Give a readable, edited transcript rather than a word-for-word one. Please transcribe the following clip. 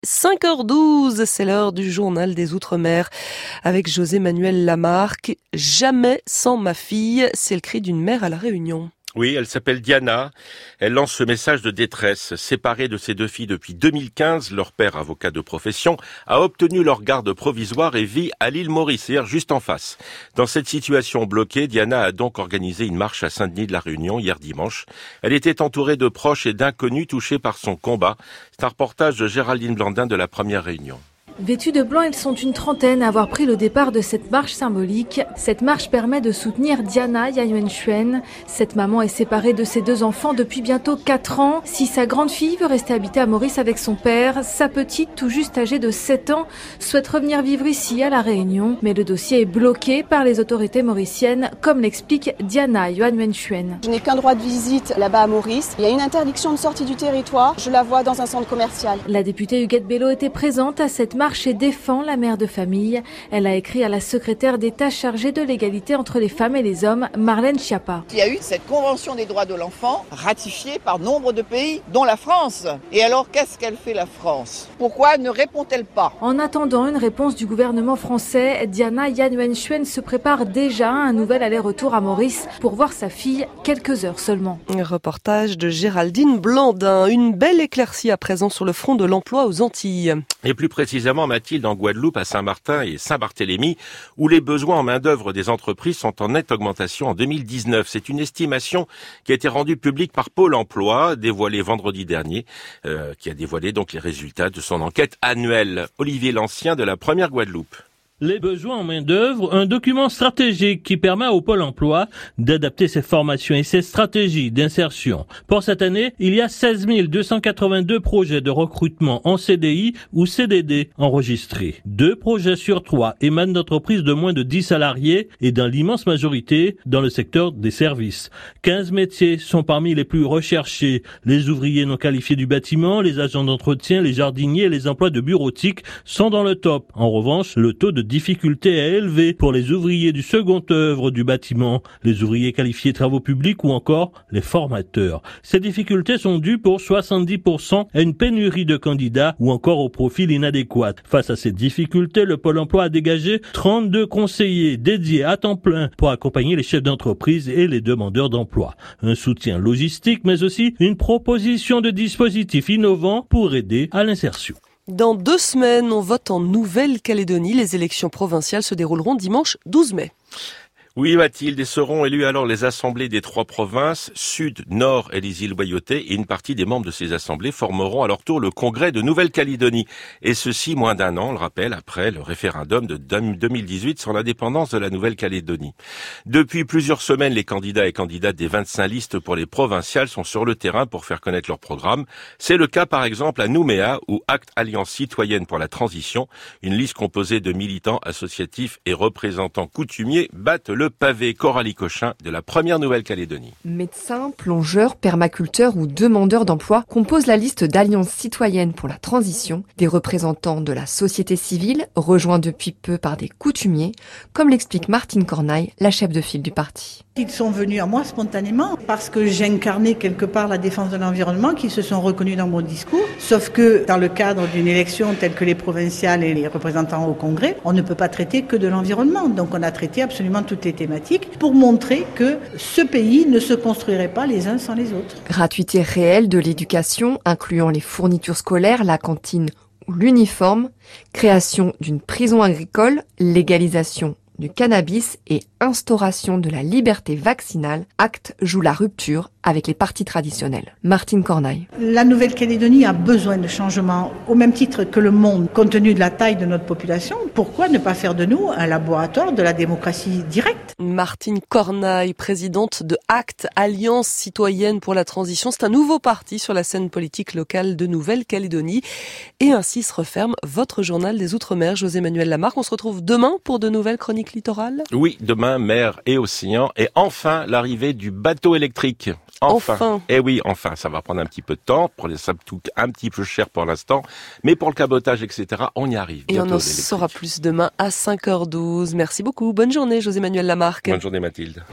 5h12, c'est l'heure du journal des Outre-mer avec José-Manuel Lamarque. Jamais sans ma fille, c'est le cri d'une mère à La Réunion. Oui, elle s'appelle Diana. Elle lance ce message de détresse. Séparée de ses deux filles depuis 2015, leur père, avocat de profession, a obtenu leur garde provisoire et vit à l'île Maurice, c'est-à-dire juste en face. Dans cette situation bloquée, Diana a donc organisé une marche à Saint-Denis de La Réunion hier dimanche. Elle était entourée de proches et d'inconnus touchés par son combat. C'est un reportage de Géraldine Blandin de La Première Réunion. Vêtus de blanc, ils sont une trentaine à avoir pris le départ de cette marche symbolique. Cette marche permet de soutenir Diana Yanwen-Chuen. Cette maman est séparée de ses deux enfants depuis bientôt 4 ans. Si sa grande fille veut rester habiter à Maurice avec son père, sa petite, tout juste âgée de 7 ans, souhaite revenir vivre ici à La Réunion. Mais le dossier est bloqué par les autorités mauriciennes, comme l'explique Diana Yanwen-Chuen. Je n'ai qu'un droit de visite là-bas à Maurice. Il y a une interdiction de sortie du territoire. Je la vois dans un centre commercial. La députée Huguette Bello était présente à cette marche et défend la mère de famille. Elle a écrit à la secrétaire d'État chargée de l'égalité entre les femmes et les hommes, Marlène Schiappa. Il y a eu cette convention des droits de l'enfant ratifiée par nombre de pays, dont la France. Et alors, qu'est-ce qu'elle fait la France? Pourquoi ne répond-elle pas? En attendant une réponse du gouvernement français, Diana Yanwen-Chuen se prépare déjà à un nouvel aller-retour à Maurice pour voir sa fille quelques heures seulement. Un reportage de Géraldine Blandin. Une belle éclaircie à présent sur le front de l'emploi aux Antilles. Et plus précisément, Mathilde, en Guadeloupe, à Saint-Martin et Saint-Barthélemy, où les besoins en main-d'œuvre des entreprises sont en nette augmentation en 2019. C'est une estimation qui a été rendue publique par Pôle emploi, dévoilée vendredi dernier, qui a dévoilé donc les résultats de son enquête annuelle. Olivier Lancien de La Première Guadeloupe. Les besoins en main-d'œuvre, un document stratégique qui permet au Pôle emploi d'adapter ses formations et ses stratégies d'insertion. Pour cette année, il y a 16 282 projets de recrutement en CDI ou CDD enregistrés. 2 projets sur 3 émanent d'entreprises de moins de 10 salariés et dans l'immense majorité dans le secteur des services. 15 métiers sont parmi les plus recherchés. Les ouvriers non qualifiés du bâtiment, les agents d'entretien, les jardiniers et les emplois de bureautique sont dans le top. En revanche, le taux de difficulté est élevé pour les ouvriers du second œuvre du bâtiment, les ouvriers qualifiés travaux publics ou encore les formateurs. Ces difficultés sont dues pour 70% à une pénurie de candidats ou encore au profil inadéquat. Face à ces difficultés, le Pôle emploi a dégagé 32 conseillers dédiés à temps plein pour accompagner les chefs d'entreprise et les demandeurs d'emploi. Un soutien logistique mais aussi une proposition de dispositifs innovants pour aider à l'insertion. Dans 2 semaines, on vote en Nouvelle-Calédonie. Les élections provinciales se dérouleront dimanche 12 mai. Oui, Mathilde, et seront élus alors les assemblées des 3 provinces, Sud, Nord et les îles Loyauté, et une partie des membres de ces assemblées formeront à leur tour le Congrès de Nouvelle-Calédonie. Et ceci moins d'1 an, on le rappelle, après le référendum de 2018 sur l'indépendance de la Nouvelle-Calédonie. Depuis plusieurs semaines, les candidats et candidates des 25 listes pour les provinciales sont sur le terrain pour faire connaître leur programme. C'est le cas par exemple à Nouméa, où Acte Alliance Citoyenne pour la Transition, une liste composée de militants associatifs et représentants coutumiers, battent le pavé. Coralie Cochin de La Première Nouvelle-Calédonie. Médecins, plongeurs, permaculteurs ou demandeurs d'emploi composent la liste d'Alliance Citoyenne pour la Transition, des représentants de la société civile, rejoints depuis peu par des coutumiers, comme l'explique Martine Cornaille, la chef de file du parti. Ils sont venus à moi spontanément parce que j'incarnais quelque part la défense de l'environnement, qui se sont reconnus dans mon discours. Sauf que dans le cadre d'une élection telle que les provinciales et les représentants au Congrès, on ne peut pas traiter que de l'environnement. Donc on a traité absolument toutes les thématiques pour montrer que ce pays ne se construirait pas les uns sans les autres. Gratuité réelle de l'éducation, incluant les fournitures scolaires, la cantine ou l'uniforme, création d'une prison agricole, légalisation du cannabis et instauration de la liberté vaccinale, Acte joue la rupture avec les partis traditionnels. Martine Cornaille. La Nouvelle-Calédonie a besoin de changements au même titre que le monde, compte tenu de la taille de notre population. Pourquoi ne pas faire de nous un laboratoire de la démocratie directe? Martine Cornaille, présidente de Acte Alliance Citoyenne pour la Transition. C'est un nouveau parti sur la scène politique locale de Nouvelle-Calédonie. Et ainsi se referme votre journal des Outre-mer. José-Manuel Lamarque, on se retrouve demain pour de nouvelles chroniques littorales. Oui, demain, mer et océan. Et enfin, l'arrivée du bateau électrique. Enfin. Eh oui, enfin, ça va prendre un petit peu de temps, pour les tout un petit peu cher pour l'instant, mais pour le cabotage, etc., on y arrive. Et on en saura plus demain à 5h12. Merci beaucoup. Bonne journée, José-Manuel Lamarque. Bonne journée, Mathilde.